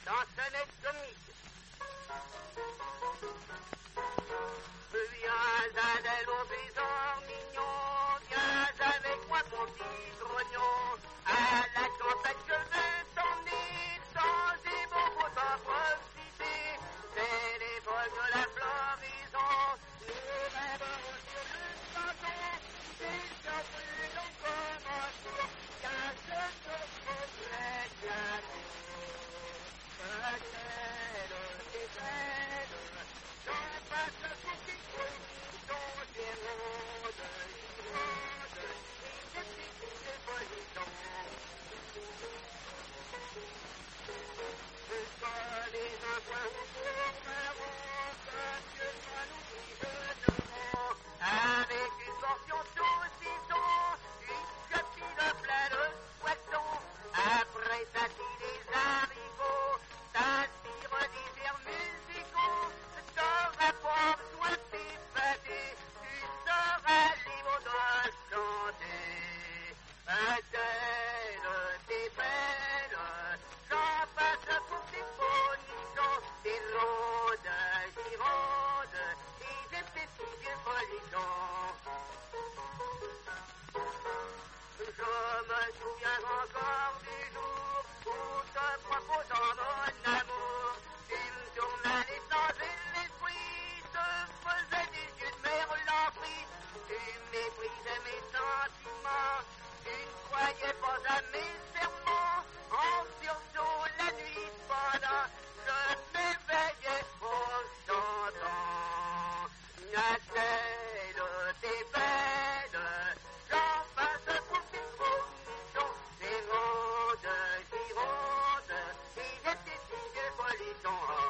chansonnette comique. Viens Adèle au baiser mignon, viens avec moi mon petit grognon, à la campagne je vais t'emmener, sans des bobos t'en profiter, c'est l'époque de la floraison, nous rêverons sur le canton, des surprises ont commencé, car je te ferai glaner. Adèle, t'es belle, j'en passe pour tes cochons, des rondes, girondes, et des petits polissons. Quand les enfants pour marron, comme Dieu soit nous déjeunerons, avec une portion saucisson, une copine plein de poissons, après ça dit des haricots, t'inspire des airs musicaux, t'auras pas besoin de t'évader, tu seras libre de chanter. Adèle, t'es belle, j'en passe pour tes bonissons, des rondes, girondes, et des petits vieux polissons. Je me souviens encore du jour où te proposant mon amour, tu me tournais sans l'esprit, te faisais des yeux de mélancolie, tu méprisais mes sentiments, tu ne croyais pas à mes serments, en sursaut la nuit pendant, je m'éveillais en chantant. Adèle, t'es belle, j'en passe pour tes polissons, des rondes, girondes, et des petits vieux polissons.